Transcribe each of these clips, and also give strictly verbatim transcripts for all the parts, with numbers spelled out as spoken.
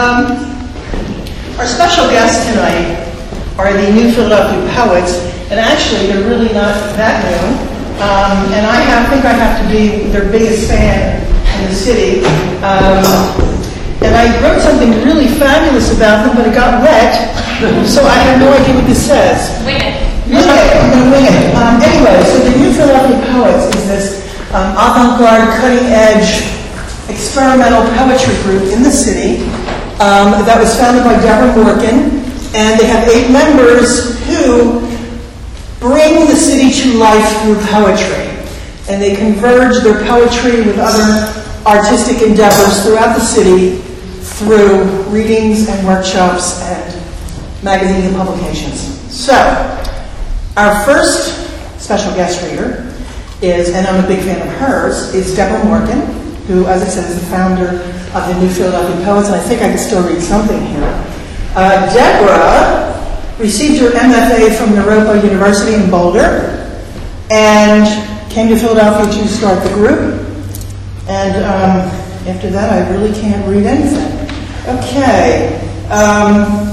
Um, our special guests tonight are the New Philadelphia Poets, and actually they're really not that new. Um, and I have, think I have to be their biggest fan in the city. Um, and I wrote something really fabulous about them, but it got wet, so I have no idea what this says. Wing it. Wing it, I'm going to wing it. Um, anyway, so the New Philadelphia Poets is this um, avant-garde, cutting-edge, experimental poetry group in the city um, that was founded by Deborah Morgan, and they have eight members who bring the city to life through poetry, and they converge their poetry with other artistic endeavors throughout the city through readings and workshops and magazines and publications. So, our first special guest reader is, and I'm a big fan of hers, is Deborah Morgan, who, as I said, is the founder of the New Philadelphia Poets, and I think I can still read something here. Uh, Deborah received her M F A from Naropa University in Boulder, and came to Philadelphia to start the group. And um, after that, I really can't read anything. Okay. Um,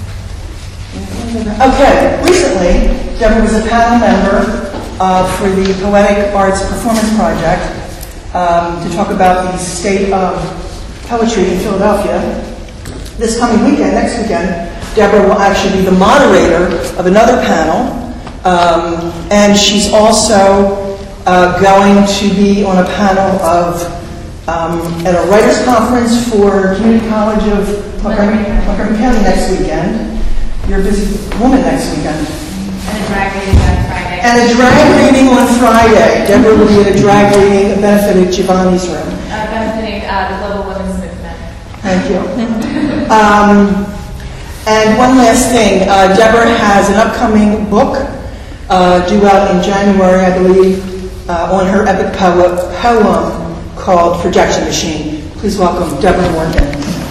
okay. Recently, Deborah was a panel member uh, for the Poetic Arts Performance Project um, to talk about the state of poetry in Philadelphia. This coming weekend, next weekend, Deborah will actually be the moderator of another panel, um, and she's also uh, going to be on a panel of um, at a writers' conference for Community College of Montgomery County next weekend. You're a busy woman next weekend. And a drag reading on Friday. And a drag reading on Friday. Deborah will be at a drag reading benefiting Giovanni's room. Uh, benefiting uh, the Global Women's Movement. Thank you. um, and one last thing. Uh, Deborah has an upcoming book uh, due out in January, I believe, uh, on her epic po- poem called Projection Machine. Please welcome Deborah Morgan.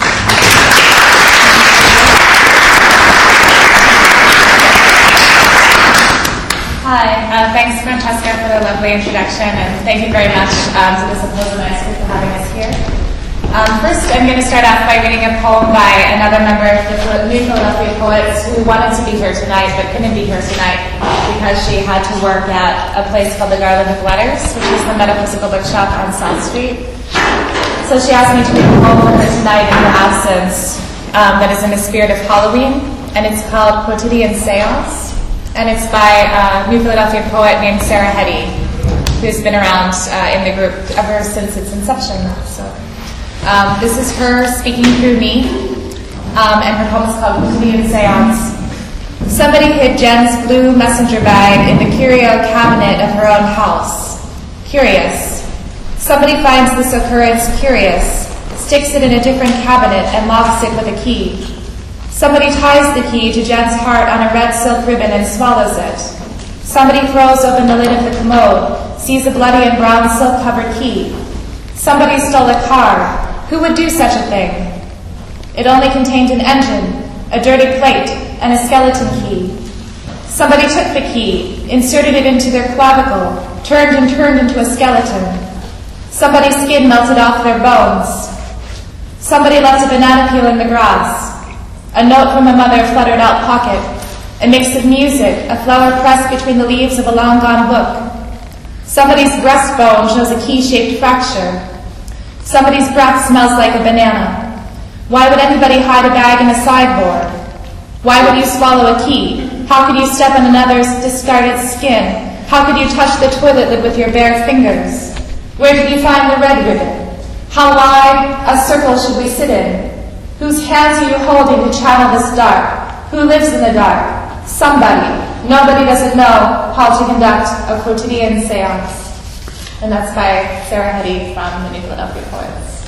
Hi, uh, thanks Francesca for the lovely introduction, and thank you very much um, to the Symposium Institute for having us here. Um, first, I'm going to start off by reading a poem by another member of the New Philadelphia Poets who wanted to be here tonight but couldn't be here tonight because she had to work at a place called the Garland of Letters, which is the metaphysical bookshop on South Street. So she asked me to read a poem for her tonight in her absence um, that is in the spirit of Halloween, and it's called Quotidian Seance, and it's by a New Philadelphia poet named Sarah Hetty, who's been around uh, in the group ever since its inception. So. Um, this is her speaking through me, um, and her poem is called Quotidian Seance. Somebody hid Jen's blue messenger bag in the curio cabinet of her own house. Curious. Somebody finds this occurrence curious, sticks it in a different cabinet, and locks it with a key. Somebody ties the key to Jen's heart on a red silk ribbon and swallows it. Somebody throws open the lid of the commode, sees a bloody and brown silk-covered key. Somebody stole a car. Who would do such a thing? It only contained an engine, a dirty plate, and a skeleton key. Somebody took the key, inserted it into their clavicle, turned and turned into a skeleton. Somebody's skin melted off their bones. Somebody left a banana peel in the grass. A note from a mother fluttered out pocket. A mix of music, a flower pressed between the leaves of a long-gone book. Somebody's breastbone shows a key-shaped fracture. Somebody's breath smells like a banana. Why would anybody hide a bag in a sideboard? Why would you swallow a key? How could you step on another's discarded skin? How could you touch the toilet lid with your bare fingers? Where did you find the red ribbon? How wide a circle should we sit in? Whose hands are you holding to channel this dark? Who lives in the dark? Somebody. Nobody doesn't know how to conduct a quotidian seance. And that's by Sarah Hetty from the New Philadelphia Poets.